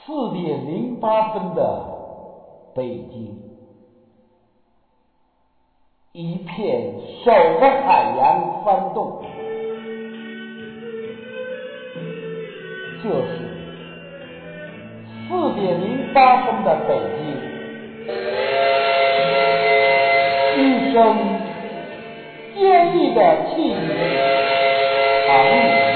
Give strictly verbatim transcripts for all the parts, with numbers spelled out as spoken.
四点零八分的北京，一片守着海洋翻动，就是四点零八分的北京，一声坚毅的气宇长鸣。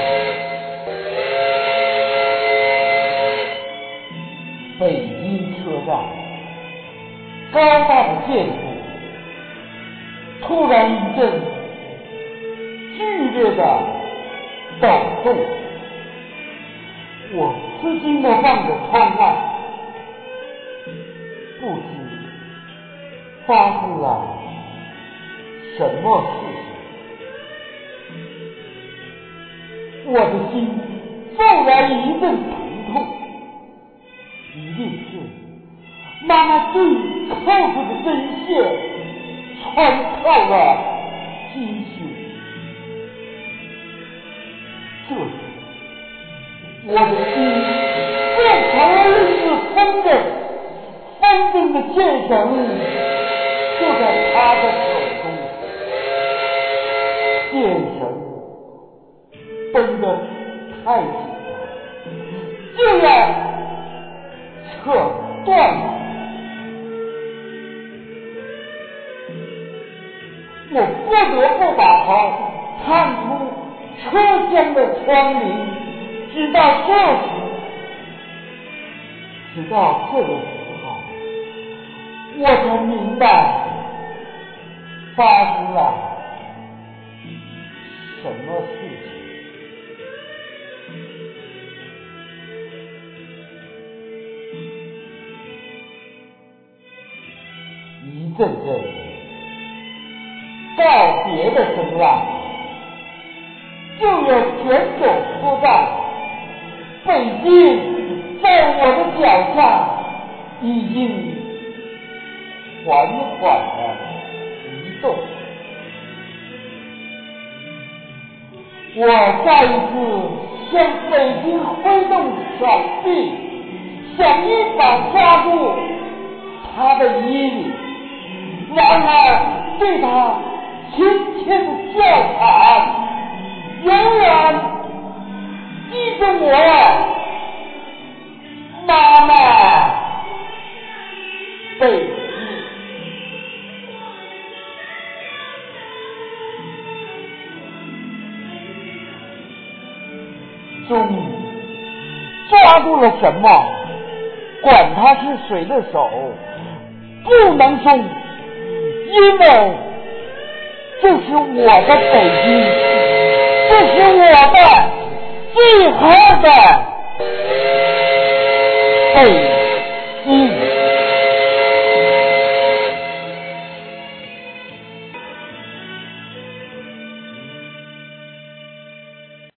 北京车站高大的建筑突然一阵剧烈的抖动，我吃惊地望着窗外，不知发生了什么事情，我的心骤然一阵疼痛，一定是妈妈最扣着的针线穿透了筋血。这时我的心变成了类似风筝，风筝的线绳就在他的手中，线绳绷得太紧了，就要扯断了。我不得不把头探出车厢的窗棂，直到这时，直到这个时候，我才明白发生了什么事情。一阵阵告别的声浪，就要卷走车站，北京在我的脚下已经缓缓的移动。我再一次向北京挥动手臂，想一把抓住他的衣领，然而对他亲切的叫喊永远记着我妈妈北京。终于抓住了什么，管他是谁的手，不能松，因为这是我的北京，这是我的最后的北京。